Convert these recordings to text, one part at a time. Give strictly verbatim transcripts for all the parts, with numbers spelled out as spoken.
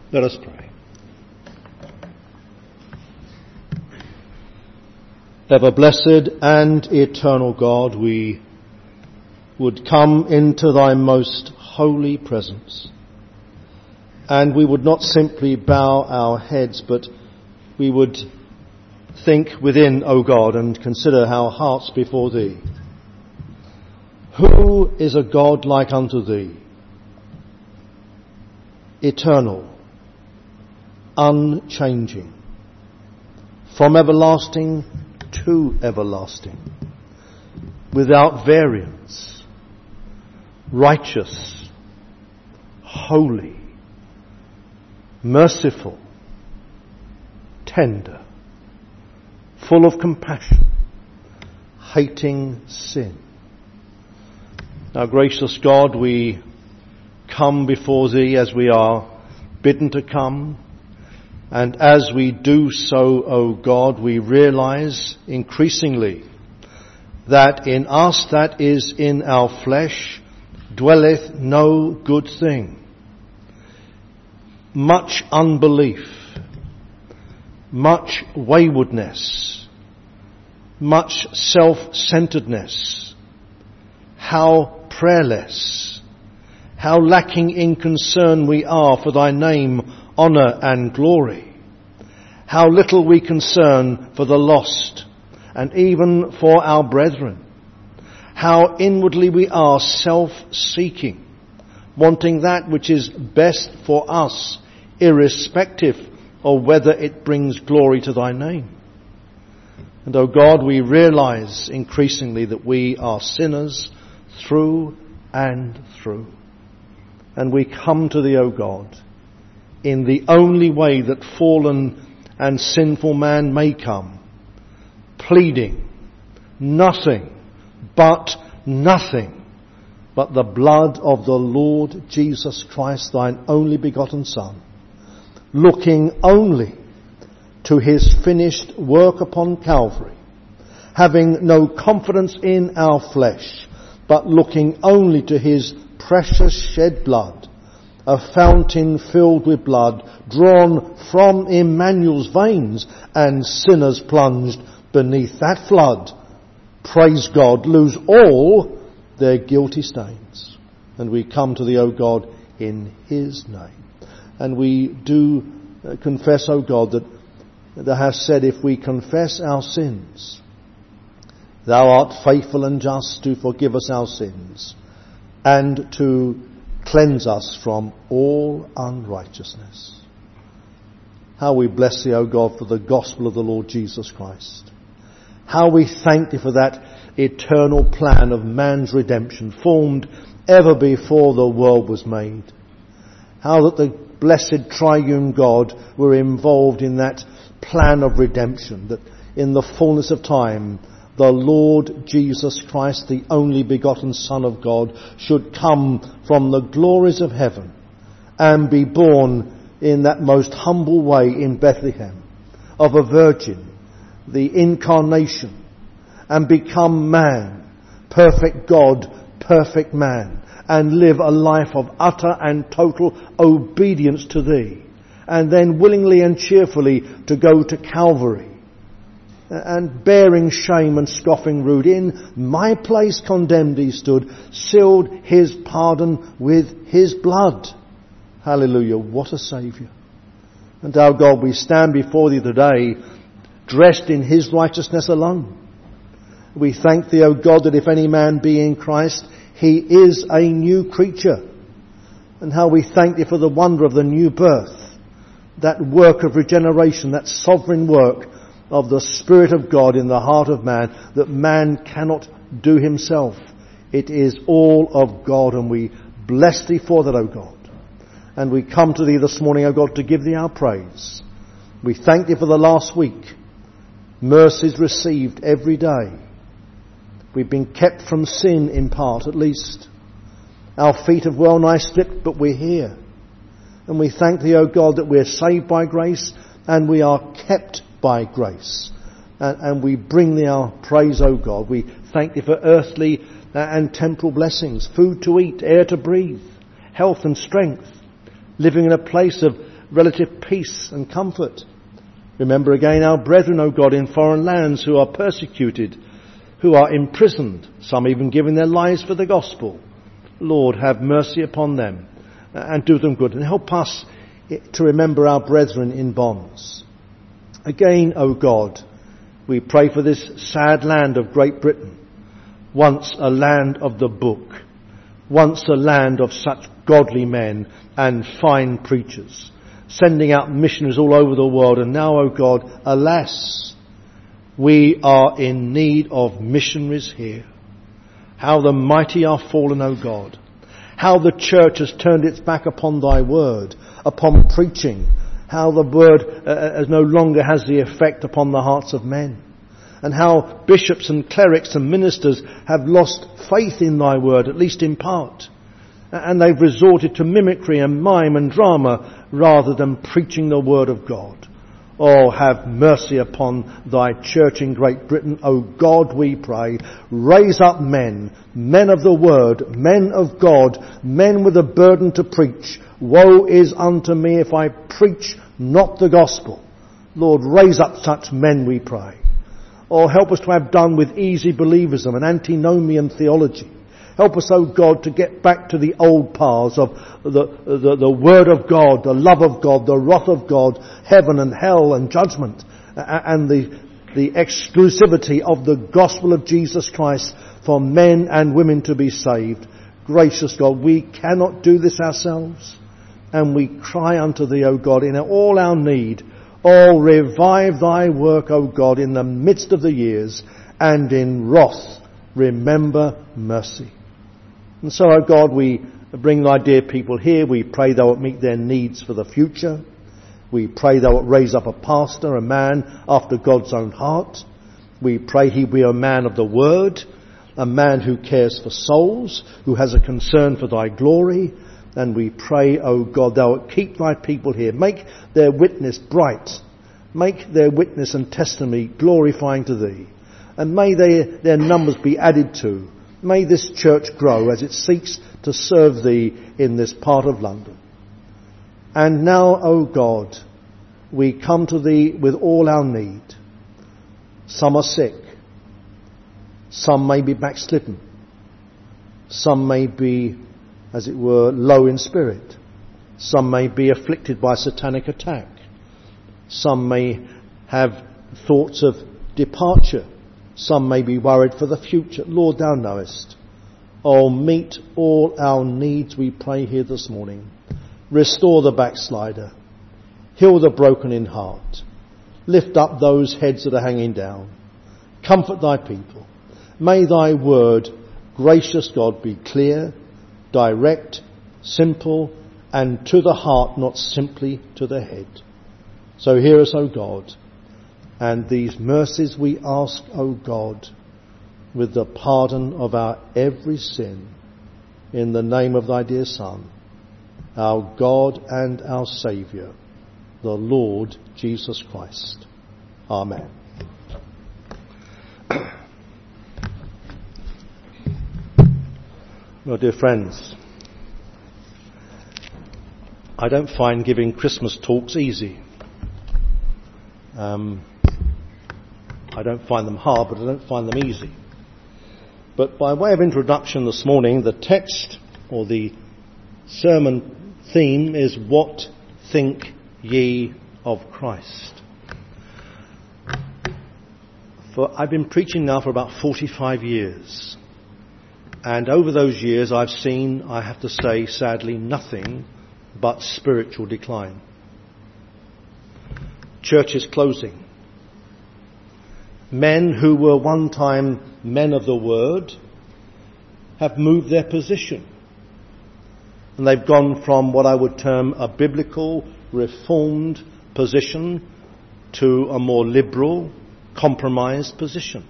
Let us pray. Ever blessed and eternal God, we would come into thy most holy presence, and we would not simply bow our heads, but we would think within, O God, and consider our hearts before thee. Who is a God like unto thee? Eternal, unchanging, from everlasting to everlasting, without variance, righteous, holy, merciful, tender, full of compassion, hating sin. Now, gracious God, we come before thee as we are bidden to come, and as we do so, O God, we realize increasingly that in us, that is in our flesh, dwelleth no good thing. Much unbelief, much waywardness, much self-centeredness, how prayerless, how lacking in concern we are for thy name, honour and glory. How little we concern for the lost and even for our brethren. How inwardly we are self-seeking, wanting that which is best for us, irrespective of whether it brings glory to thy name. And, O God, we realize increasingly that we are sinners through and through. And we come to thee, O God, in the only way that fallen and sinful man may come, pleading nothing but nothing but the blood of the Lord Jesus Christ, thine only begotten Son, looking only to his finished work upon Calvary, having no confidence in our flesh, but looking only to his precious shed blood, a fountain filled with blood, drawn from Emmanuel's veins, and sinners plunged beneath that flood, praise God, lose all their guilty stains. And we come to thee, O God, in his name. And we do confess, O God, that thou hast said, if we confess our sins, thou art faithful and just to forgive us our sins and to cleanse us from all unrighteousness. How we bless thee, O God, for the gospel of the Lord Jesus Christ. How we thank thee for that eternal plan of man's redemption, formed ever before the world was made. How that the blessed triune God were involved in that plan of redemption, that in the fullness of time the Lord Jesus Christ, the only begotten Son of God, should come from the glories of heaven and be born in that most humble way in Bethlehem of a virgin, the incarnation, and become man, perfect God, perfect man, and live a life of utter and total obedience to thee, and then willingly and cheerfully to go to Calvary, and bearing shame and scoffing rude, in my place condemned he stood, sealed his pardon with his blood. Hallelujah, what a Saviour. And our God, we stand before thee today, dressed in his righteousness alone. We thank thee, O God, that if any man be in Christ, he is a new creature. And how we thank thee for the wonder of the new birth, that work of regeneration, that sovereign work of the Spirit of God in the heart of man, that man cannot do himself. It is all of God, and we bless thee for that, O God. And we come to thee this morning, O God, to give thee our praise. We thank thee for the last week. Mercies received every day. We've been kept from sin in part, at least. Our feet have well nigh slipped, but we're here. And we thank thee, O God, that we're saved by grace and we are kept by grace. And, and we bring thee our praise, O God. We thank thee for earthly and temporal blessings, food to eat, air to breathe, health and strength, living in a place of relative peace and comfort. Remember again our brethren, O God, in foreign lands who are persecuted, who are imprisoned, some even giving their lives for the gospel. Lord, have mercy upon them and do them good, and help us to remember our brethren in bonds. Again, O God, we pray for this sad land of Great Britain, once a land of the book, once a land of such godly men and fine preachers, sending out missionaries all over the world. And now, O God, alas, we are in need of missionaries here. How the mighty are fallen, O God. How the church has turned its back upon thy word, upon preaching. How the word uh, no longer has the effect upon the hearts of men. And how bishops and clerics and ministers have lost faith in thy word, at least in part. And they've resorted to mimicry and mime and drama rather than preaching the word of God. Oh, have mercy upon thy church in Great Britain. O God, we pray, raise up men, men of the word, men of God, men with a burden to preach. Woe is unto me if I preach not the gospel. Lord, raise up such men, we pray. Oh, help us to have done with easy believism and antinomian theology. Help us, O God, to get back to the old paths of the, the, the Word of God, the love of God, the wrath of God, heaven and hell and judgment, and the, the exclusivity of the gospel of Jesus Christ for men and women to be saved. Gracious God, we cannot do this ourselves, and we cry unto thee, O God, in all our need. Oh, revive thy work, O God, in the midst of the years, and in wrath remember mercy. And so, O God, we bring thy dear people here. We pray thou wilt meet their needs for the future. We pray thou wilt raise up a pastor, a man after God's own heart. We pray he be a man of the word, a man who cares for souls, who has a concern for thy glory. And we pray, O God, thou wilt keep thy people here. Make their witness bright. Make their witness and testimony glorifying to thee. And may they, their numbers be added to. May this church grow as it seeks to serve thee in this part of London. And now, O God, we come to thee with all our need. Some are sick. Some may be backslidden. Some may be, as it were, low in spirit. Some may be afflicted by satanic attack. Some may have thoughts of departure. Some may be worried for the future. Lord, thou knowest. Oh, meet all our needs, we pray here this morning. Restore the backslider. Heal the broken in heart. Lift up those heads that are hanging down. Comfort thy people. May thy word, gracious God, be clear, direct, simple, and to the heart, not simply to the head. So hear us, O God. And these mercies we ask, O God, with the pardon of our every sin, in the name of thy dear Son, our God and our Saviour, the Lord Jesus Christ. Amen. Well, dear friends, I don't find giving Christmas talks easy. Um, I don't find them hard, but I don't find them easy. But by way of introduction this morning, the text or the sermon theme is, what think ye of Christ? For I've been preaching now for about forty-five years. And over those years I've seen, I have to say, sadly, nothing but spiritual decline. Churches closing. Men who were one time men of the word have moved their position. And they've gone from what I would term a biblical, reformed position to a more liberal, compromised position.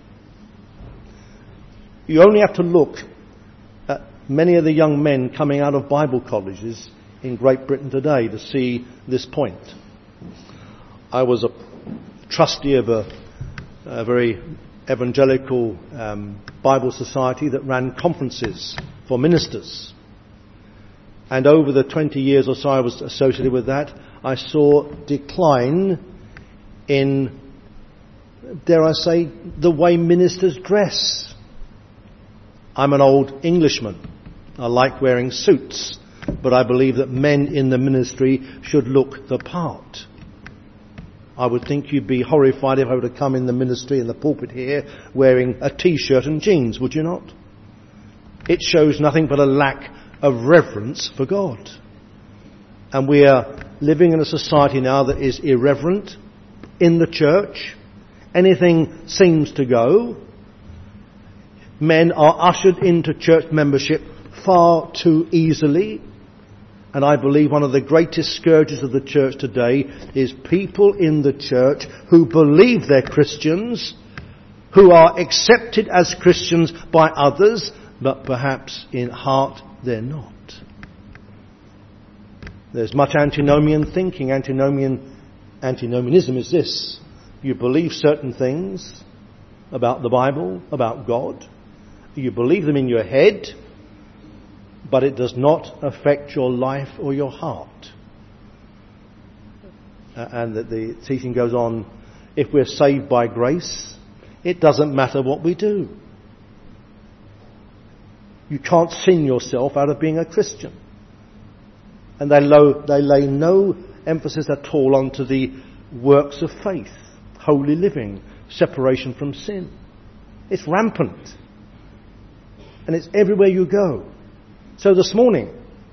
You only have to look at many of the young men coming out of Bible colleges in Great Britain today to see this point. I was a trustee of a, a very evangelical um, Bible society that ran conferences for ministers. And over the twenty years or so I was associated with that, I saw decline in, dare I say, the way ministers dress. I'm an old Englishman. I like wearing suits, but I believe that men in the ministry should look the part. I would think you'd be horrified if I were to come in the ministry in the pulpit here wearing a t-shirt and jeans, would you not? It shows nothing but a lack of reverence for God. And we are living in a society now that is irreverent in the church. Anything seems to go. Men are ushered into church membership far too easily. And I believe one of the greatest scourges of the church today is people in the church who believe they're Christians, who are accepted as Christians by others, but perhaps in heart they're not. There's much antinomian thinking. Antinomian, antinomianism is this. You believe certain things about the Bible, about God. You believe them in your head, but it does not affect your life or your heart. Uh, and that the teaching goes on, if we're saved by grace, it doesn't matter what we do. You can't sin yourself out of being a Christian. And they, low, they lay no emphasis at all onto the works of faith, holy living, separation from sin. It's rampant. And it's everywhere you go. So this morning,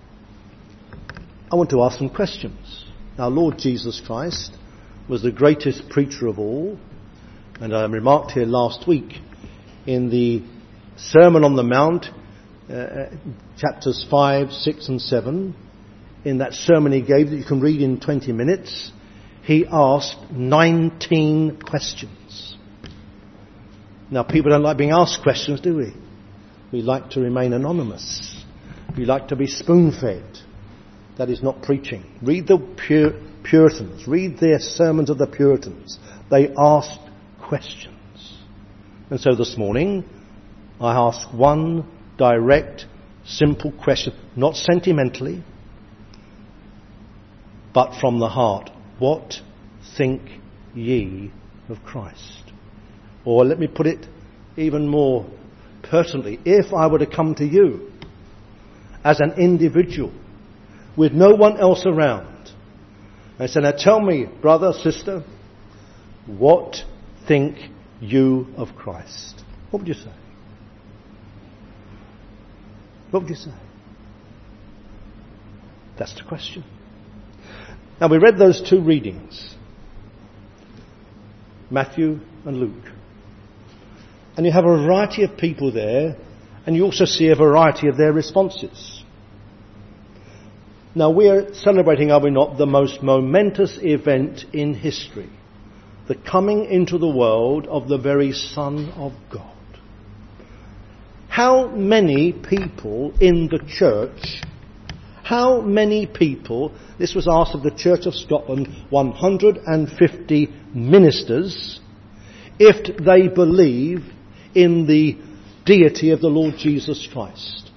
I want to ask some questions. Our Lord Jesus Christ was the greatest preacher of all. And I remarked here last week in the Sermon on the Mount, uh, chapters five, six and seven, in that sermon he gave that you can read in twenty minutes, he asked nineteen questions. Now, people don't like being asked questions, do we? We like to remain anonymous. We like to be spoon-fed. That is not preaching. Read the Pur- Puritans. Read their sermons of the Puritans. They asked questions. And so this morning, I ask one direct, simple question, not sentimentally, but from the heart. What think ye of Christ? Or let me put it even more pertinently. If I were to come to you as an individual with no one else around and say, now tell me, brother, sister, what think you of Christ? What would you say? What would you say? That's the question. Now, we read those two readings, Matthew and Luke. And you have a variety of people there, and you also see a variety of their responses. Now, we're celebrating, are we not, the most momentous event in history, the coming into the world of the very Son of God. How many people in the church, how many people, this was asked of the Church of Scotland, one hundred fifty ministers, if they believe in the deity of the Lord Jesus Christ.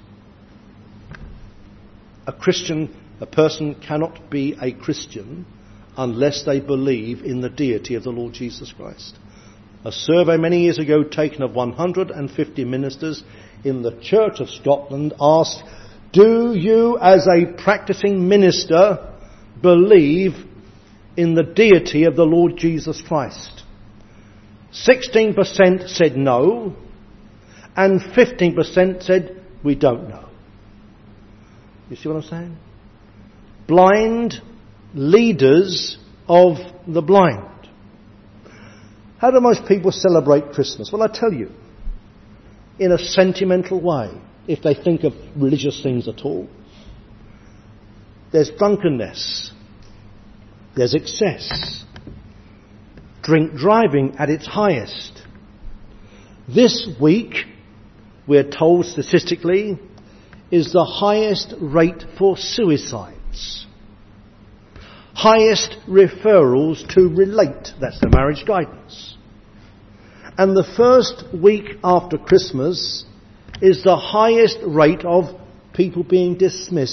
A Christian, a person cannot be a Christian unless they believe in the deity of the Lord Jesus Christ. A survey many years ago taken of one hundred fifty ministers in the Church of Scotland asked, do you as a practicing minister believe in the deity of the Lord Jesus Christ? sixteen percent said no, and fifteen percent said we don't know. You see what I'm saying? Blind leaders of the blind. How do most people celebrate Christmas? Well, I tell you, in a sentimental way, if they think of religious things at all. There's drunkenness. There's excess. Drink driving at its highest. This week, we're told statistically, is the highest rate for suicides. Highest referrals to relate. That's the marriage guidance. And the first week after Christmas is the highest rate of people being dismissed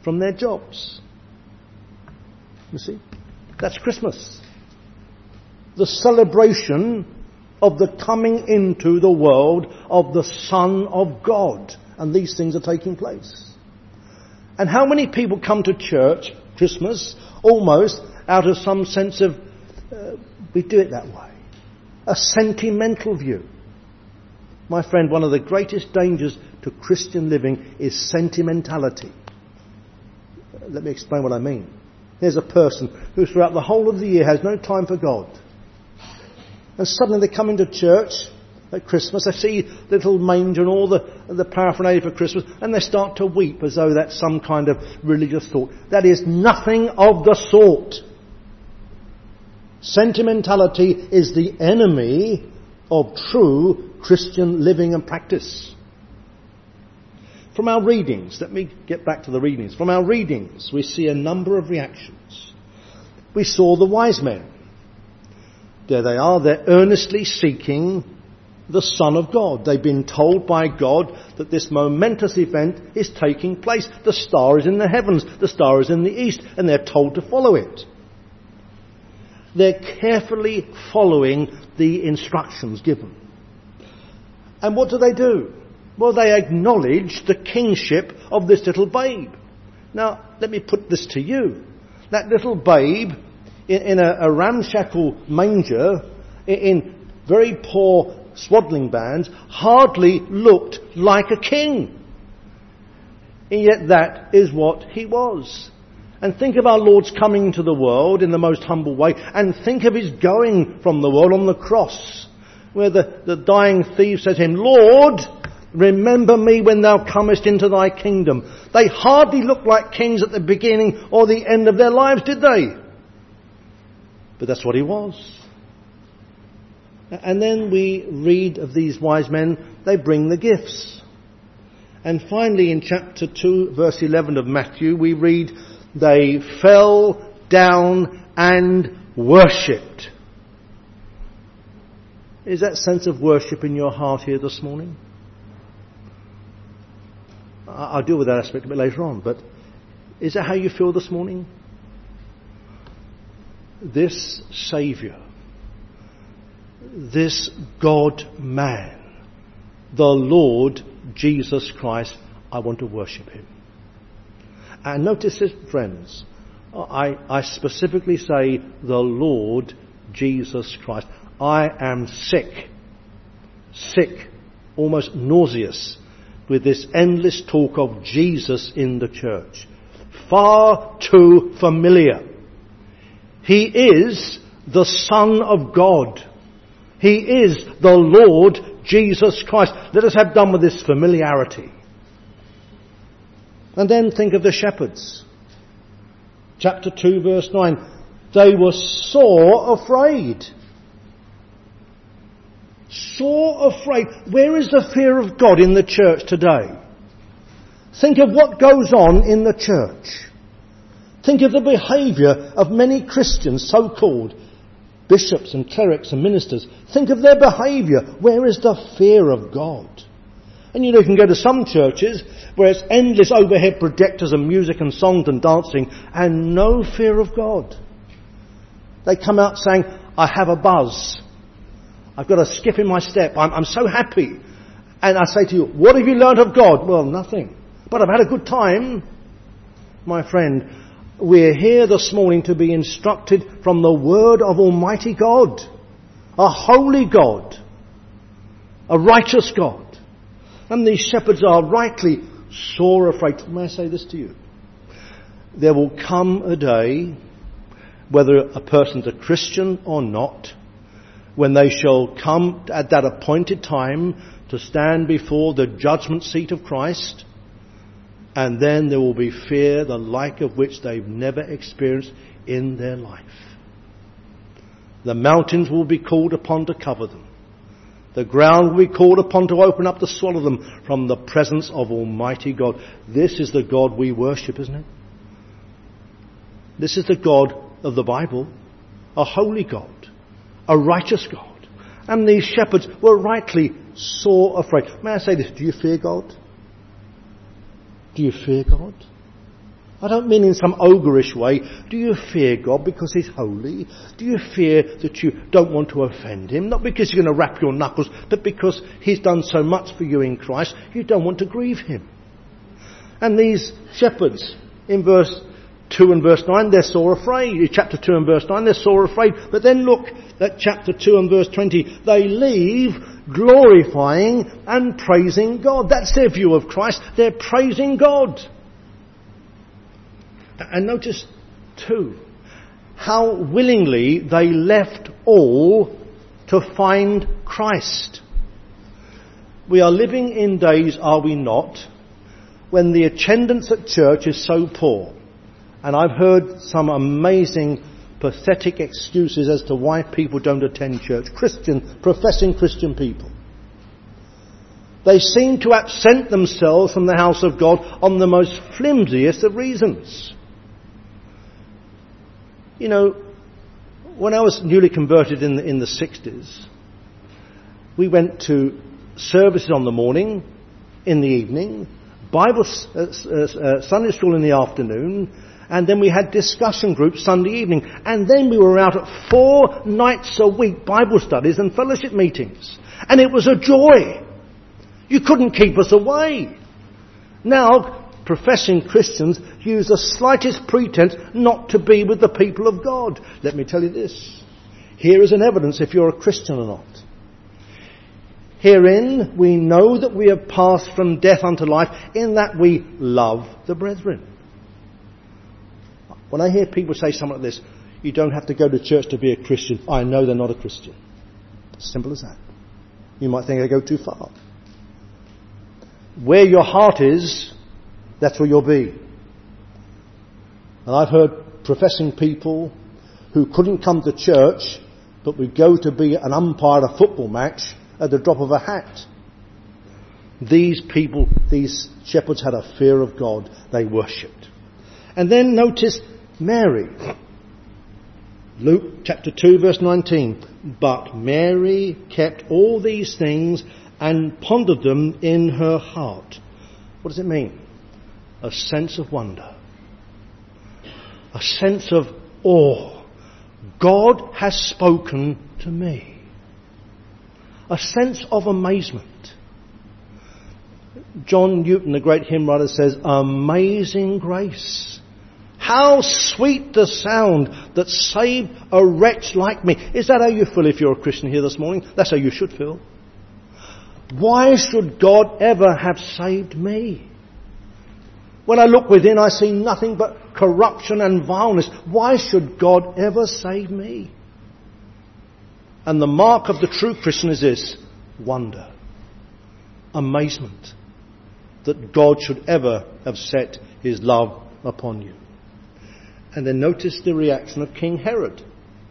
from their jobs. You see? That's Christmas. The celebration of the coming into the world of the Son of God. And these things are taking place. And how many people come to church, Christmas, almost out of some sense of, uh, we do it that way. A sentimental view. My friend, one of the greatest dangers to Christian living is sentimentality. Let me explain what I mean. Here's a person who throughout the whole of the year has no time for God. And suddenly they come into church at Christmas, they see the little manger and all the, the paraphernalia for Christmas, and they start to weep as though that's some kind of religious thought. That is nothing of the sort. Sentimentality is the enemy of true Christian living and practice. From our readings, let me get back to the readings. From our readings, we see a number of reactions. We saw the wise men. There they are, they're earnestly seeking the Son of God. They've been told by God that this momentous event is taking place. The star is in the heavens, the star is in the east, and they're told to follow it. They're carefully following the instructions given. And what do they do? Well, they acknowledge the kingship of this little babe. Now, let me put this to you. That little babe in, in a, a ramshackle manger, in, in very poor swaddling bands, hardly looked like a king. And yet that is what he was. And think of our Lord's coming into the world in the most humble way, and think of his going from the world on the cross, where the, the dying thief says to him, Lord, remember me when thou comest into thy kingdom. They hardly looked like kings at the beginning or the end of their lives, did they? But that's what he was. And then we read of these wise men, they bring the gifts. And finally in chapter two, verse eleven of Matthew, we read, they fell down and worshipped. Is that sense of worship in your heart here this morning? I'll deal with that aspect a bit later on, but is that how you feel this morning? This Saviour, this God-man, the Lord Jesus Christ, I want to worship him. And notice this, friends, I, I specifically say the Lord Jesus Christ. I am sick, sick, almost nauseous with this endless talk of Jesus in the church. Far too familiar. He is the Son of God. He is the Lord Jesus Christ. Let us have done with this familiarity. And then think of the shepherds. Chapter two, verse nine. They were sore afraid. Sore afraid. Where is the fear of God in the church today? Think of what goes on in the church. Think of the behaviour of many Christians, so-called bishops and clerics and ministers. Think of their behaviour. Where is the fear of God? And you know, you can go to some churches where it's endless overhead projectors and music and songs and dancing and no fear of God. They come out saying, I have a buzz. I've got a skip in my step. I'm, I'm so happy. And I say to you, what have you learnt of God? Well, nothing. But I've had a good time. My friend, we're here this morning to be instructed from the Word of Almighty God. A holy God. A righteous God. And these shepherds are rightly sore afraid. May I say this to you? There will come a day, whether a person's a Christian or not, when they shall come at that appointed time to stand before the judgment seat of Christ, and then there will be fear the like of which they've never experienced in their life. The mountains will be called upon to cover them. The ground will be called upon to open up to swallow them from the presence of Almighty God. This is the God we worship, isn't it? This is the God of the Bible, a holy God, a righteous God. And these shepherds were rightly sore afraid. May I say this? Do you fear God? Do you fear God? I don't mean in some ogreish way. Do you fear God because he's holy? Do you fear that you don't want to offend him? Not because you're going to wrap your knuckles, but because he's done so much for you in Christ, you don't want to grieve him. And these shepherds, in verse two and verse nine, they're sore afraid. Chapter two and verse nine, they're sore afraid. But then look at chapter two and verse twenty. They leave glorifying and praising God. That's their view of Christ. They're praising God. And notice, too, how willingly they left all to find Christ. We are living in days, are we not, when the attendance at church is so poor. And I've heard some amazing, pathetic excuses as to why people don't attend church. Christian, professing Christian people. They seem to absent themselves from the house of God on the most flimsiest of reasons. You know, when I was newly converted in the, in the sixties, we went to services on the morning, in the evening, Bible uh, uh, Sunday school in the afternoon, and then we had discussion groups Sunday evening. And then we were out at four nights a week Bible studies and fellowship meetings. And it was a joy. You couldn't keep us away. Now, professing Christians use the slightest pretense not to be with the people of God. Let me tell you this. Here is an evidence if you're a Christian or not. Herein we know that we have passed from death unto life, in that we love the brethren. When I hear people say something like this, you don't have to go to church to be a Christian, I know they're not a Christian. Simple as that. You might think I go too far. Where your heart is, that's where you'll be. And I've heard professing people who couldn't come to church but would go to be an umpire at a football match at the drop of a hat. These people, these shepherds had a fear of God. They worshipped. And then notice Mary. Luke chapter two verse nineteen. But Mary kept all these things and pondered them in her heart. What does it mean? A sense of wonder. A sense of awe. God has spoken to me. A sense of amazement. John Newton, the great hymn writer, says, amazing grace. How sweet the sound that saved a wretch like me. Is that how you feel if you're a Christian here this morning? That's how you should feel. Why should God ever have saved me? When I look within, I see nothing but corruption and vileness. Why should God ever save me? And the mark of the true Christian is this: wonder, amazement, that God should ever have set his love upon you. And then notice the reaction of King Herod.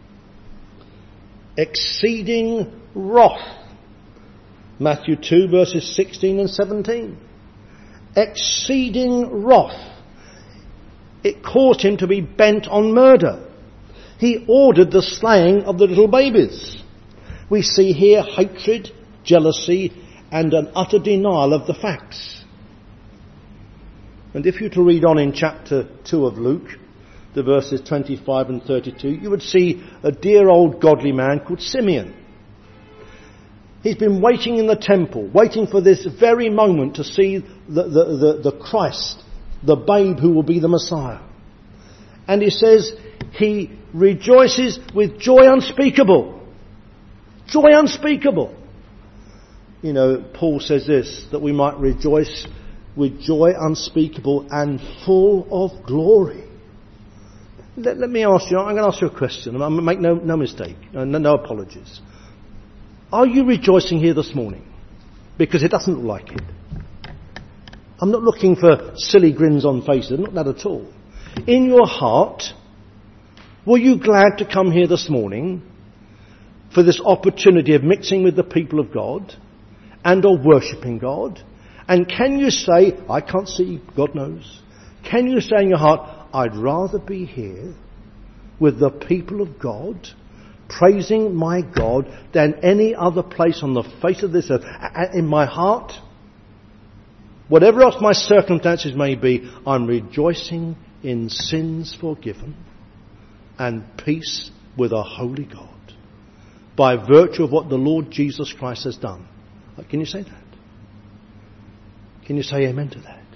Exceeding wrath. Matthew two verses sixteen and seventeen. Exceeding wrath. It caused him to be bent on murder. He ordered the slaying of the little babies. We see here hatred, jealousy, and an utter denial of the facts. And if you were to read on in chapter two of Luke, the verses twenty-five and thirty-two, you would see a dear old godly man called Simeon. He's been waiting in the temple, waiting for this very moment to see the, the, the, the Christ, the babe who will be the Messiah. And he says he rejoices with joy unspeakable. Joy unspeakable. You know, Paul says this, that we might rejoice with joy unspeakable and full of glory. Let, let me ask you, I'm going to ask you a question. I'm going to make no, no mistake, no, no apologies. Are you rejoicing here this morning? Because it doesn't look like it. I'm not looking for silly grins on faces, not that at all. In your heart, were you glad to come here this morning for this opportunity of mixing with the people of God and or worshipping God? And can you say, I can't see, God knows, can you say in your heart, I'd rather be here with the people of God, praising my God, than any other place on the face of this earth? In my heart, whatever else my circumstances may be, I'm rejoicing in sins forgiven and peace with a holy God by virtue of what the Lord Jesus Christ has done. Can you say that? Can you say amen to that?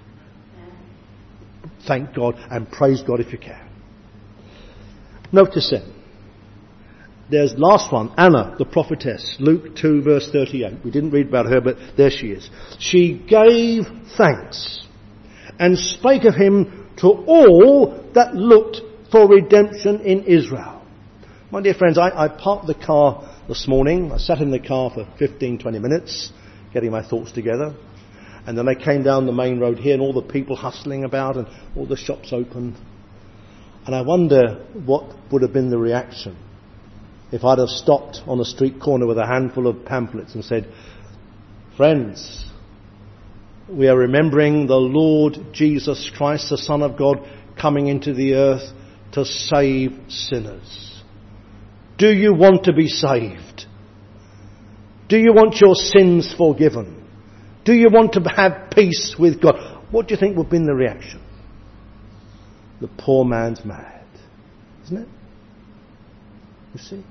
Thank God and praise God if you can. Notice then, there's last one, Anna, the prophetess, Luke two verse thirty-eight. We didn't read about her, but there she is. She gave thanks and spake of him to all that looked for redemption in Israel. My dear friends, I, I parked the car this morning. I sat in the car for fifteen, twenty minutes, getting my thoughts together. And then I came down the main road here and all the people hustling about and all the shops open. And I wonder what would have been the reaction if I'd have stopped on a street corner with a handful of pamphlets and said, friends, we are remembering the Lord Jesus Christ, the Son of God, coming into the earth to save sinners. Do you want to be saved? Do you want your sins forgiven? Do you want to have peace with God? What do you think would have been the reaction? The poor man's mad, isn't it? You see?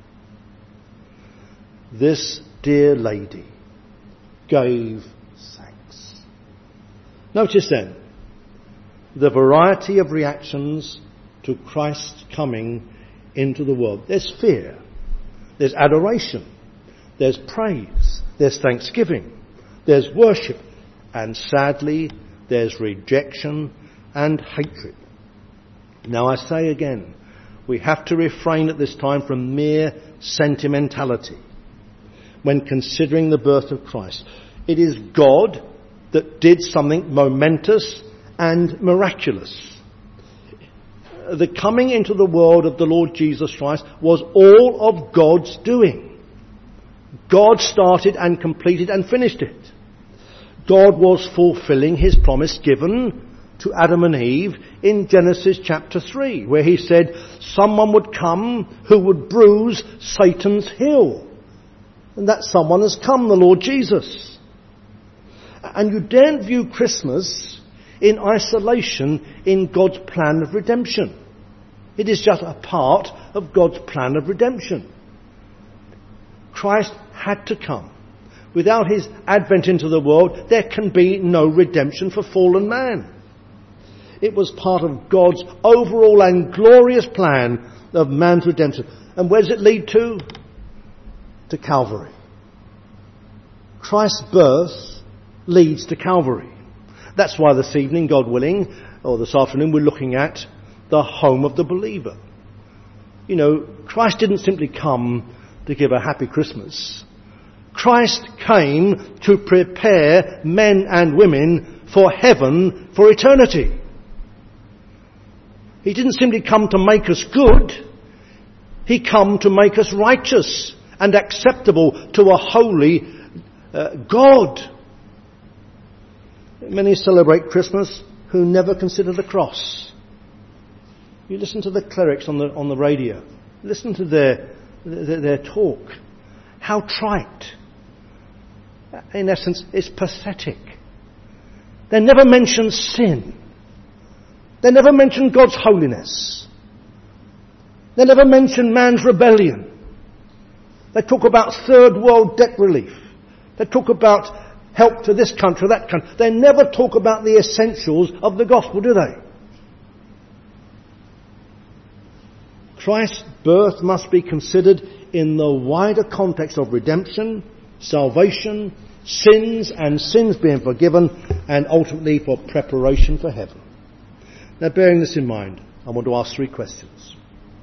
This dear lady gave thanks. Notice then the variety of reactions to Christ's coming into the world. There's fear, there's adoration, there's praise, there's thanksgiving, there's worship, and sadly there's rejection and hatred. Now I say again, we have to refrain at this time from mere sentimentality when considering the birth of Christ. It is God that did something momentous and miraculous. The coming into the world of the Lord Jesus Christ was all of God's doing. God started and completed and finished it. God was fulfilling his promise given to Adam and Eve in Genesis chapter three, where he said someone would come who would bruise Satan's heel. And that someone has come, the Lord Jesus. And you daren't view Christmas in isolation in God's plan of redemption. It is just a part of God's plan of redemption. Christ had to come. Without his advent into the world, there can be no redemption for fallen man. It was part of God's overall and glorious plan of man's redemption. And where does it lead to? To Calvary. Christ's birth leads to Calvary. That's why this evening, God willing, or this afternoon, we're looking at the home of the believer. You know, Christ didn't simply come to give a happy Christmas. Christ came to prepare men and women for heaven, for eternity. He didn't simply come to make us good. He came to make us righteous and acceptable to a holy uh, God. Many celebrate Christmas who never consider the cross. You listen to the clerics on the on the radio. Listen to their their, their talk. How trite. In essence, it's pathetic. They never mention sin. They never mention God's holiness. They never mention man's rebellion. They talk about third world debt relief. They talk about help to this country, that country. They never talk about the essentials of the gospel, do they? Christ's birth must be considered in the wider context of redemption, salvation, sins and sins being forgiven, and ultimately for preparation for heaven. Now, bearing this in mind, I want to ask three questions.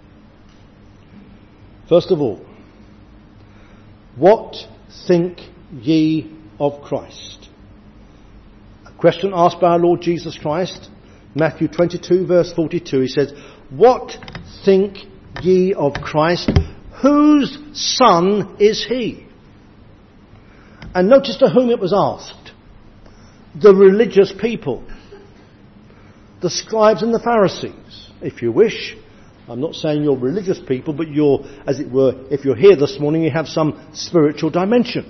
First of all, what think ye of Christ? A question asked by our Lord Jesus Christ, Matthew twenty-two verse forty-two. He says, what think ye of Christ? Whose son is he? And notice to whom it was asked. The religious people. The scribes and the Pharisees. If you wish, I'm not saying you're religious people, but you're, as it were, if you're here this morning, you have some spiritual dimension.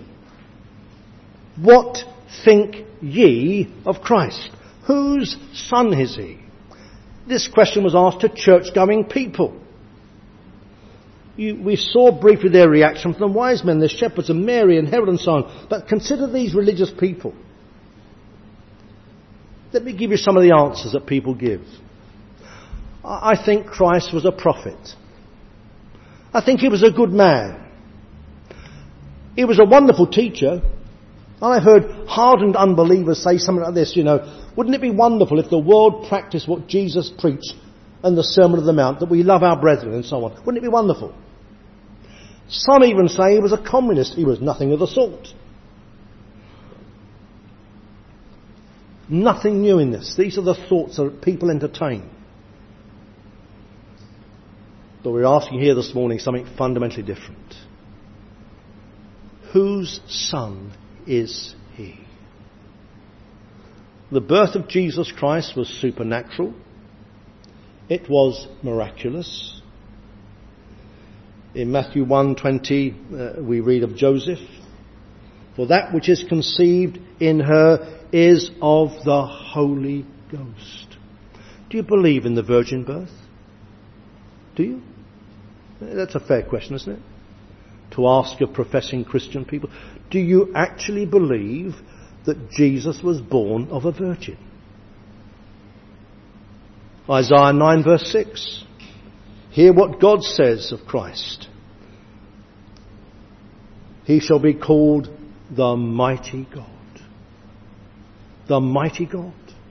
What think ye of Christ? Whose son is he? This question was asked to church-going people. You, we saw briefly their reaction from the wise men, the shepherds and Mary and Herod and so on. But consider these religious people. Let me give you some of the answers that people give. I think Christ was a prophet. I think he was a good man. He was a wonderful teacher. I've heard hardened unbelievers say something like this, you know, wouldn't it be wonderful if the world practiced what Jesus preached in the Sermon on the Mount, that we love our brethren and so on? Wouldn't it be wonderful? Some even say he was a communist. He was nothing of the sort. Nothing new in this. These are the thoughts that people entertain. But we're asking here this morning something fundamentally different. Whose son is he? The birth of Jesus Christ was supernatural. It was miraculous. In Matthew one twenty, uh, we read of Joseph. For that which is conceived in her is of the Holy Ghost. Do you believe in the virgin birth? Do you? That's a fair question, isn't it? To ask your professing Christian people. Do you actually believe that Jesus was born of a virgin? Isaiah nine verse six. Hear what God says of Christ. He shall be called the mighty God. The mighty God.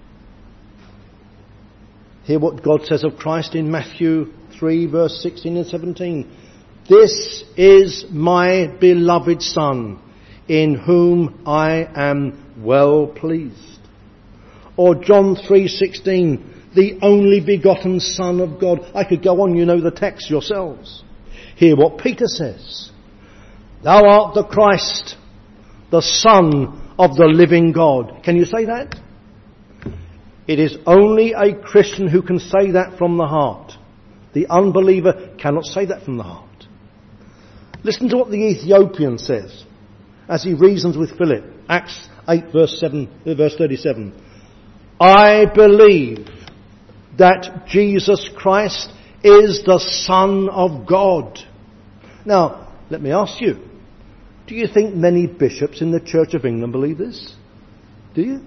Hear what God says of Christ in Matthew three verse sixteen and seventeen. This is my beloved Son, in whom I am well pleased. Or John three sixteen, the only begotten Son of God. I could go on, you know the text yourselves. Hear what Peter says. Thou art the Christ, the Son of the living God. Can you say that? It is only a Christian who can say that from the heart. The unbeliever cannot say that from the heart. Listen to what the Ethiopian says as he reasons with Philip. Acts eight verse seven, verse thirty-seven. I believe that Jesus Christ is the Son of God. Now, let me ask you, do you think many bishops in the Church of England believe this? Do you?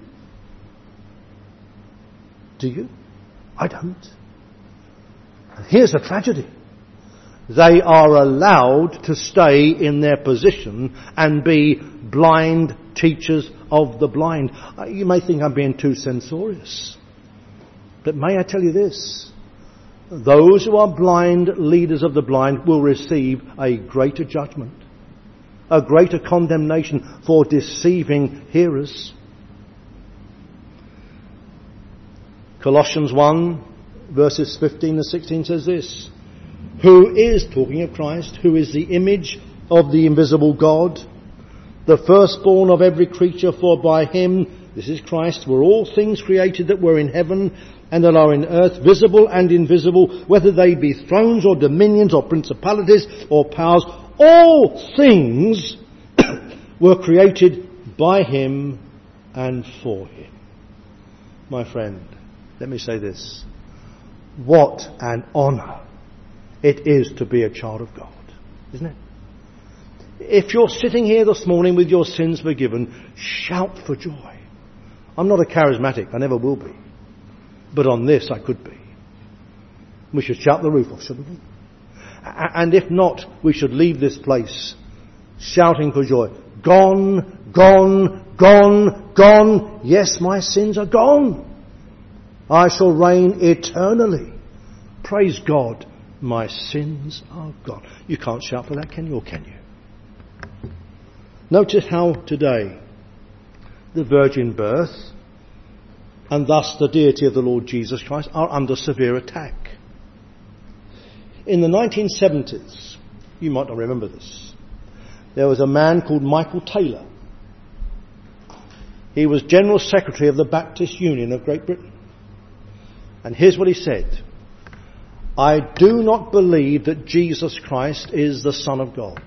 Do you? I don't. And here's the tragedy. They are allowed to stay in their position and be blind teachers of the blind. You may think I'm being too censorious. But may I tell you this? Those who are blind leaders of the blind will receive a greater judgment, a greater condemnation for deceiving hearers. Colossians one verses fifteen and sixteen says this. Who is, talking of Christ, who is the image of the invisible God, the firstborn of every creature, for by him, this is Christ, were all things created that were in heaven and that are in earth, visible and invisible, whether they be thrones or dominions or principalities or powers, all things were created by him and for him. My friend, let me say this. What an honour it is to be a child of God, isn't it? If you're sitting here this morning with your sins forgiven, shout for joy. I'm not a charismatic, I never will be. But on this I could be. We should shout the roof off, shouldn't we? And if not, we should leave this place shouting for joy. Gone, gone, gone, gone. Yes, my sins are gone. I shall reign eternally. Praise God. My sins are gone. You can't shout for that, can you? Or can you? Notice how today the virgin birth and thus the deity of the Lord Jesus Christ are under severe attack. In the nineteen seventies, you might not remember this, there was a man called Michael Taylor. He was General Secretary of the Baptist Union of Great Britain. And here's what he said. I do not believe that Jesus Christ is the Son of God.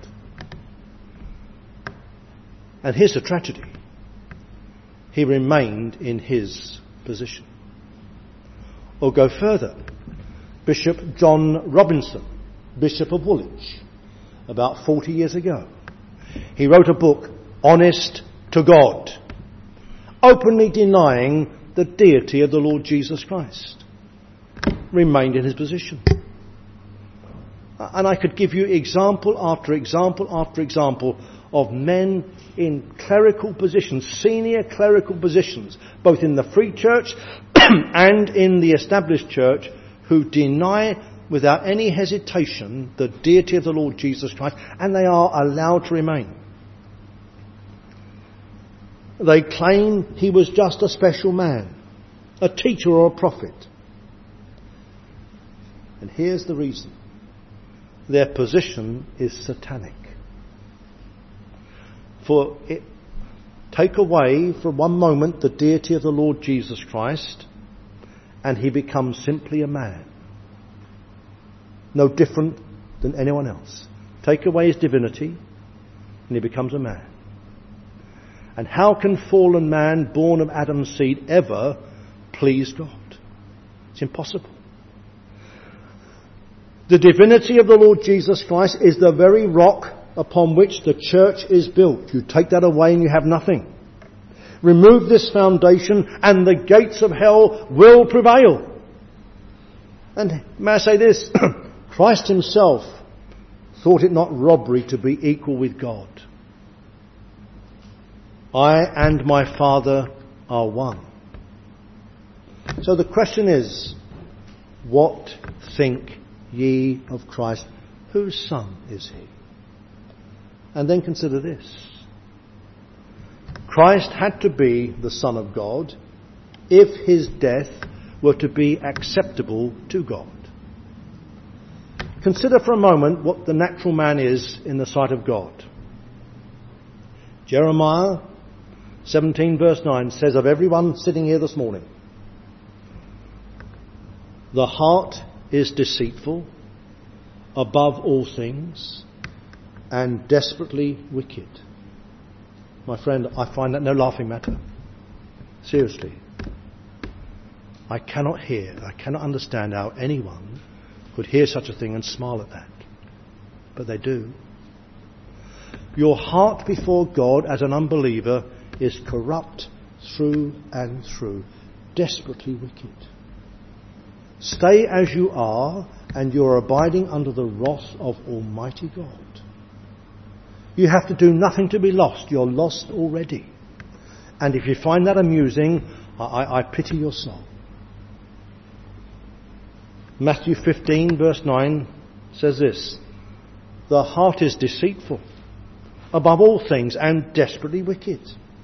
And here's the tragedy. He remained in his position. Or go further. Bishop John Robinson, Bishop of Woolwich, about forty years ago. He wrote a book, Honest to God, openly denying the deity of the Lord Jesus Christ. Remained in his position. And I could give you example after example after example of men in clerical positions, senior clerical positions, both in the Free Church and in the established church, who deny without any hesitation the deity of the Lord Jesus Christ, and they are allowed to remain. They claim he was just a special man, a teacher or a prophet. And here's the reason. Their position is satanic. For it, take away for one moment the deity of the Lord Jesus Christ, and he becomes simply a man. No different than anyone else. Take away his divinity, and he becomes a man. And how can fallen man, born of Adam's seed, ever please God? It's impossible. The divinity of the Lord Jesus Christ is the very rock upon which the church is built. You take that away and you have nothing. Remove this foundation and the gates of hell will prevail. And may I say this, Christ himself thought it not robbery to be equal with God. I and my Father are one. So the question is, what think ye of Christ? Whose son is he? And then consider this. Christ had to be the Son of God if his death were to be acceptable to God. Consider for a moment what the natural man is in the sight of God. Jeremiah seventeen verse nine says of everyone sitting here this morning, the heart is deceitful above all things and desperately wicked. My friend, I find that no laughing matter. Seriously. I cannot hear, I cannot understand how anyone could hear such a thing and smile at that. But they do. Your heart before God as an unbeliever is corrupt through and through, desperately wicked. Stay as you are, and you are abiding under the wrath of Almighty God. You have to do nothing to be lost. You're lost already. And if you find that amusing, I, I pity your soul. Matthew fifteen verse nine says this, the heart is deceitful above all things and desperately wicked.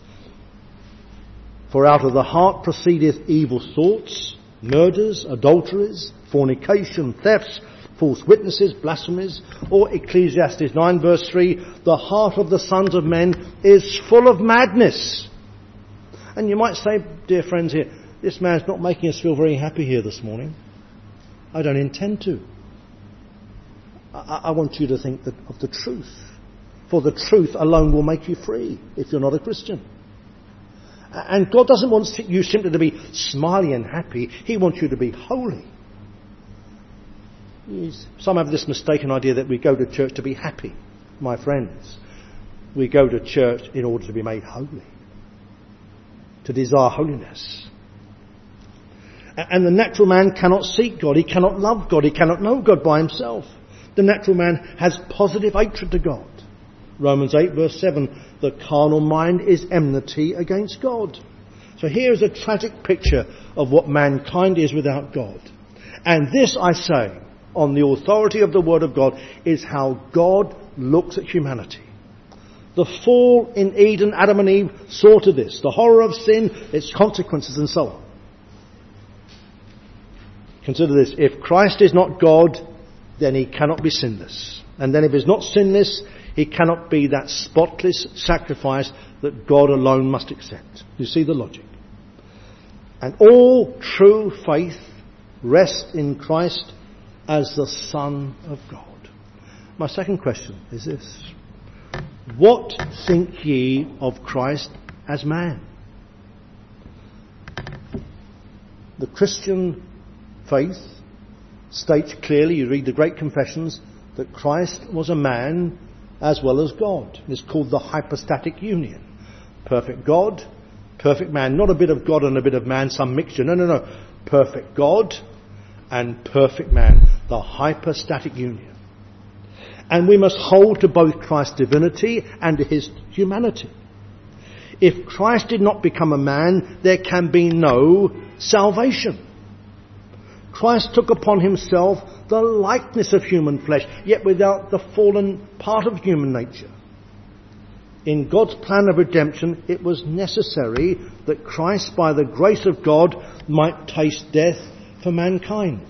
For out of the heart proceedeth evil thoughts, murders, adulteries, fornication, thefts, false witnesses, blasphemies. Or Ecclesiastes nine verse three, the heart of the sons of men is full of madness. And you might say, dear friends here, this man's not making us feel very happy here this morning. I don't intend to. I, I want you to think that of the truth. For the truth alone will make you free if you're not a Christian. And God doesn't want you simply to be smiley and happy. He wants you to be holy. Some have this mistaken idea that we go to church to be happy. My friends, we go to church in order to be made holy. To desire holiness. And the natural man cannot seek God. He cannot love God. He cannot know God by himself. The natural man has positive hatred to God. Romans eight verse seven, the carnal mind is enmity against God. So here is a tragic picture of what mankind is without God. And this, I say, on the authority of the Word of God, is how God looks at humanity. The fall in Eden, Adam and Eve saw to this. The horror of sin, its consequences and so on. Consider this. If Christ is not God, then he cannot be sinless. And then if he's not sinless, he cannot be that spotless sacrifice that God alone must accept. You see the logic. And all true faith rests in Christ as the Son of God. My second question is this. What think ye of Christ as man? The Christian faith states clearly, you read the great confessions, that Christ was a man as well as God. It's called the hypostatic union. Perfect God, perfect man. Not a bit of God and a bit of man, some mixture. No, no, no. Perfect God and perfect man. The hypostatic union. And we must hold to both Christ's divinity and his humanity. If Christ did not become a man, there can be no salvation. Christ took upon himself the likeness of human flesh, yet without the fallen part of human nature. In God's plan of redemption, it was necessary that Christ, by the grace of God, might taste death for mankind.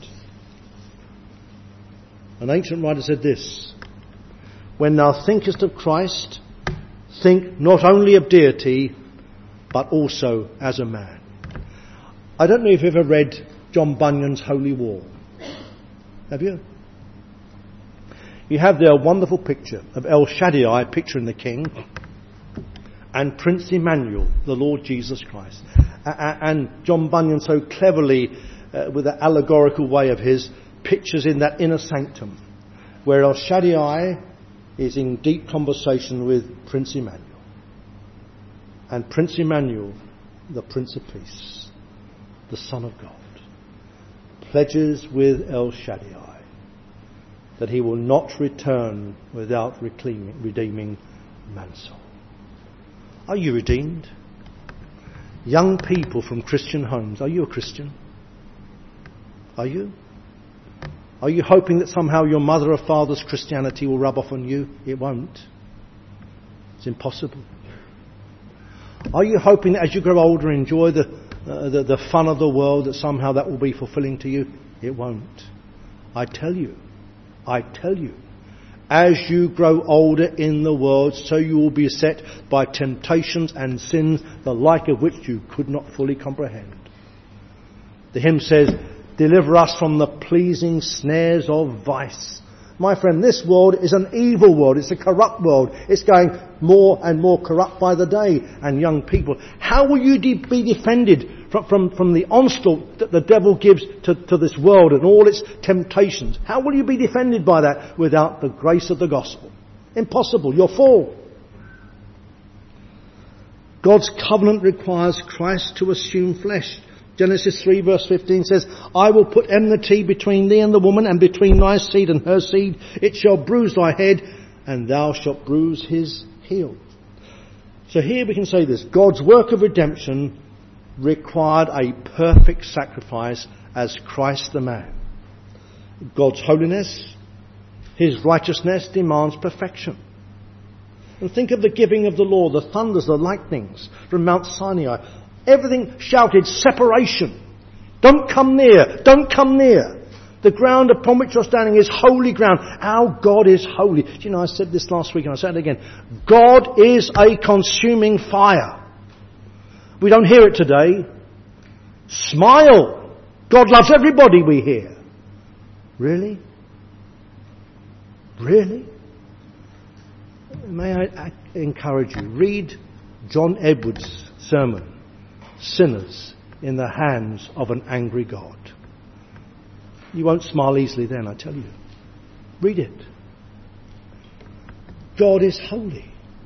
An ancient writer said this: when thou thinkest of Christ, think not only of deity, but also as a man. I don't know if you've ever read John Bunyan's Holy War. Have you? You have there a wonderful picture of El Shaddai picturing the king, and Prince Emmanuel, the Lord Jesus Christ. And John Bunyan so cleverly, uh, with an allegorical way of his, pictures in that inner sanctum, where El Shaddai is in deep conversation with Prince Emmanuel. And Prince Emmanuel, the Prince of Peace, the Son of God, pledges with El Shaddai that he will not return without redeeming, redeeming man's soul. Are you redeemed? Young people from Christian homes, are you a Christian? Are you? Are you hoping that somehow your mother or father's Christianity will rub off on you? It won't. It's impossible. Are you hoping that as you grow older, enjoy the, uh, the, the fun of the world, that somehow that will be fulfilling to you? It won't. I tell you, I tell you, as you grow older in the world, so you will be beset by temptations and sins, the like of which you could not fully comprehend. The hymn says, deliver us from the pleasing snares of vice. My friend, this world is an evil world. It's a corrupt world. It's going more and more corrupt by the day. And young people, how will you de- be defended from, from, from the onslaught that the devil gives to, to this world and all its temptations? How will you be defended by that without the grace of the gospel? Impossible. You'll fall. God's covenant requires Christ to assume flesh. Genesis three verse fifteen says, I will put enmity between thee and the woman, and between thy seed and her seed. It shall bruise thy head, and thou shalt bruise his heel. So here we can say this: God's work of redemption required a perfect sacrifice as Christ the man. God's holiness, his righteousness demands perfection. And think of the giving of the law, the thunders, the lightnings from Mount Sinai. Everything shouted separation. Don't come near. Don't come near. The ground upon which you're standing is holy ground. Our God is holy. Do you know, I said this last week and I said it again. God is a consuming fire. We don't hear it today. Smile. God loves everybody, we hear. Really? Really? May I encourage you, read John Edwards' sermon, Sinners in the Hands of an Angry God. You won't smile easily then, I tell you. Read it. God is holy.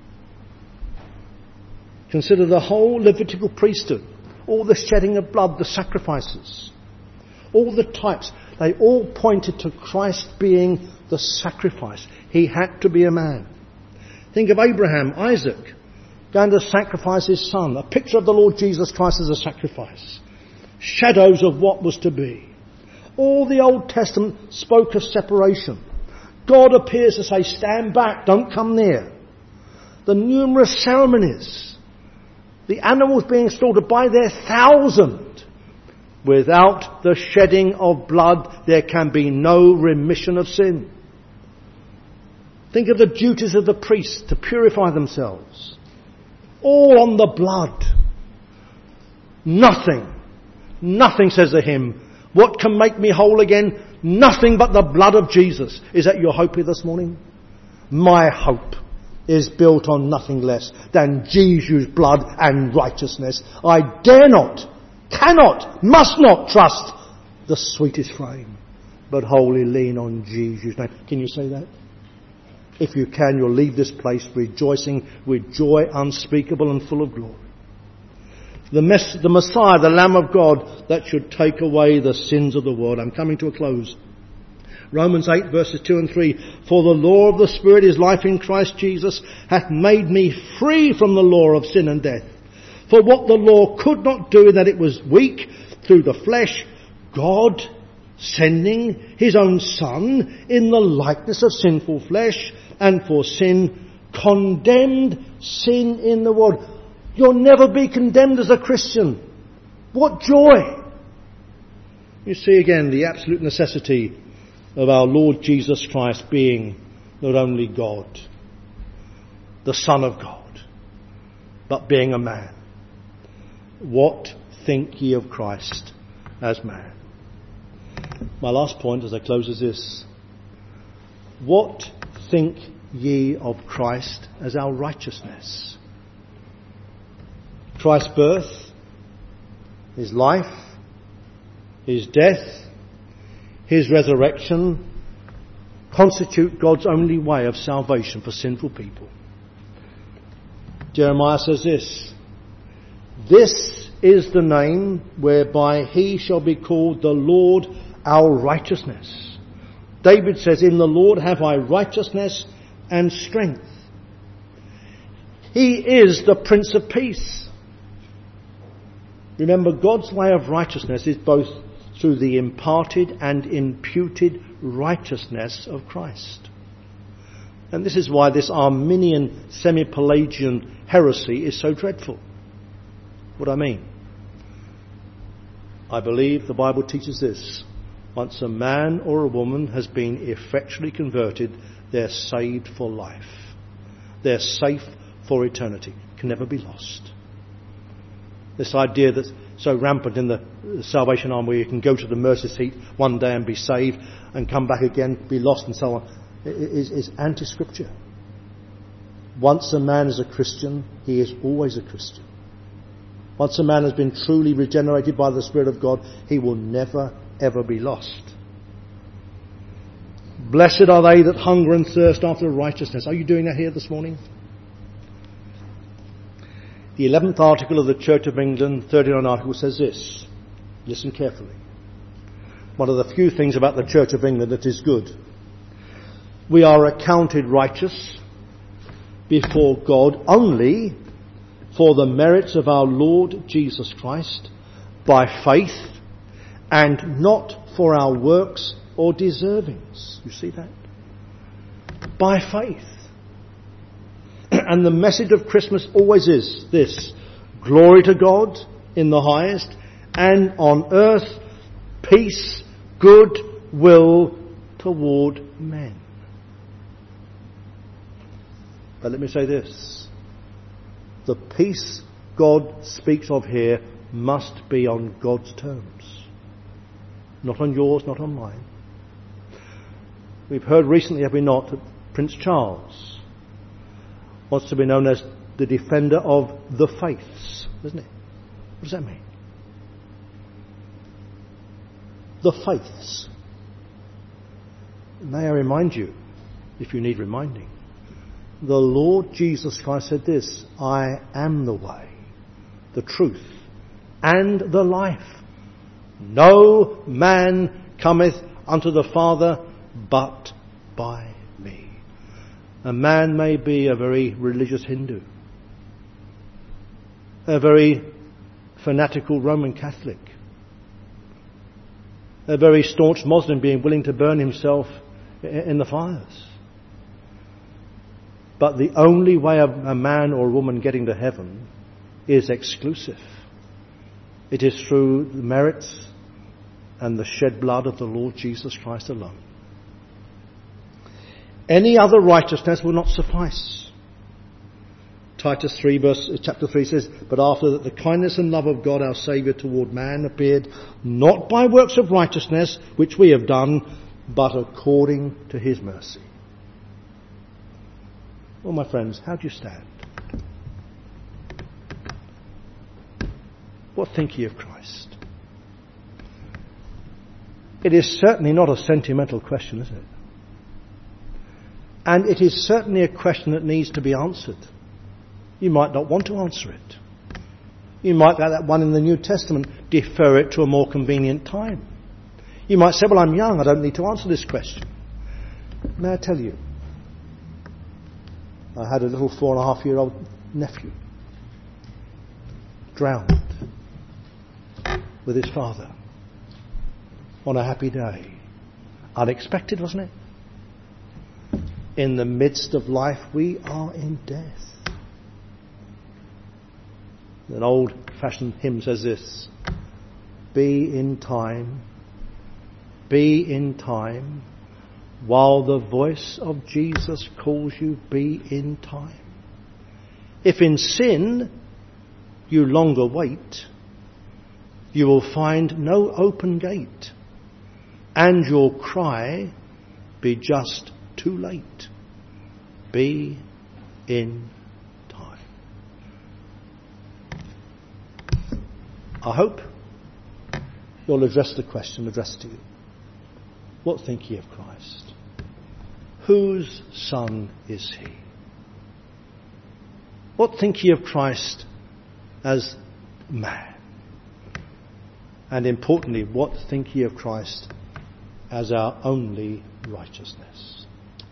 Consider the whole Levitical priesthood, all the shedding of blood, the sacrifices, all the types, they all pointed to Christ being the sacrifice. He had to be a man. Think of Abraham, Isaac, going to sacrifice his son. A picture of the Lord Jesus Christ as a sacrifice. Shadows of what was to be. All the Old Testament spoke of separation. God appears to say, stand back, don't come near. The numerous ceremonies. The animals being slaughtered by their thousand. Without the shedding of blood, there can be no remission of sin. Think of the duties of the priests to purify themselves. All on the blood. Nothing, nothing, says the hymn. What can make me whole again? Nothing but the blood of Jesus. Is that your hope here this morning? My hope is built on nothing less than Jesus' blood and righteousness. I dare not, cannot, must not trust the sweetest frame, but wholly lean on Jesus' name. Can you say that? If you can, you'll leave this place rejoicing with joy unspeakable and full of glory. The, mess, the Messiah, the Lamb of God, that should take away the sins of the world. I'm coming to a close. Romans eight verses two and three. For the law of the Spirit is life in Christ Jesus, hath made me free from the law of sin and death. For what the law could not do, in that it was weak through the flesh, God, sending his own Son in the likeness of sinful flesh, and for sin, condemned sin in the world. You'll never be condemned as a Christian. What joy! You see again the absolute necessity of our Lord Jesus Christ being not only God, the Son of God, but being a man. What think ye of Christ as man? My last point as I close is this. What think ye of Christ as our righteousness? Christ's birth, his life, his death, his resurrection constitute God's only way of salvation for sinful people. Jeremiah says this, this is the name whereby he shall be called the Lord our righteousness. David says, in the Lord have I righteousness and strength. He is the Prince of Peace. Remember, God's way of righteousness is both through the imparted and imputed righteousness of Christ. And this is why this Arminian semi-Pelagian heresy is so dreadful. What I mean? I believe the Bible teaches this. Once a man or a woman has been effectually converted, they're saved for life. They're safe for eternity. Can never be lost. This idea that's so rampant in the Salvation Army, where you can go to the mercy seat one day and be saved and come back again, be lost and so on, is, is anti-scripture. Once a man is a Christian, he is always a Christian. Once a man has been truly regenerated by the Spirit of God, he will never, ever be lost. Blessed are they that hunger and thirst after righteousness. Are you doing that here this morning? The eleventh article of the Church of England, thirty-nine article, says this. Listen carefully. One of the few things about the Church of England that is good. We are accounted righteous before God only for the merits of our Lord Jesus Christ by faith, and not for our works or deservings. You see that? By faith. And the message of Christmas always is this: glory to God in the highest, and on earth peace, good will toward men. But let me say this. The peace God speaks of here must be on God's terms. Not on yours, not on mine. We've heard recently, have we not, that Prince Charles wants to be known as the defender of the faiths, isn't it? What does that mean? The faiths. May I remind you, if you need reminding, the Lord Jesus Christ said this: I am the way, the truth, and the life. No man cometh unto the Father but by me. A man may be a very religious Hindu, a very fanatical Roman Catholic, a very staunch Muslim being willing to burn himself in the fires. But the only way of a man or a woman getting to heaven is exclusive. It is through the merits and the shed blood of the Lord Jesus Christ alone. Any other righteousness will not suffice. Titus three verse, chapter three says, but after that the kindness and love of God our Saviour toward man appeared, not by works of righteousness which we have done, but according to his mercy. Well, my friends, how do you stand? What think ye of Christ? It is certainly not a sentimental question, is it? And it is certainly a question that needs to be answered. You might not want to answer it. You might, like that one in the New Testament, defer it to a more convenient time. You might say, well, I'm young, I don't need to answer this question. May I tell you, I had a little four and a half year old nephew drowned with his father on a happy day. Unexpected, wasn't it? In the midst of life, we are in death. An old-fashioned hymn says this: be in time, be in time, while the voice of Jesus calls you, be in time. If in sin you longer wait, you will find no open gate, and your cry be just too late. Be in time. I hope you'll address the question addressed to you. What think ye of Christ? Whose son is he? What think ye of Christ as man? And importantly, what think ye of Christ as our only righteousness?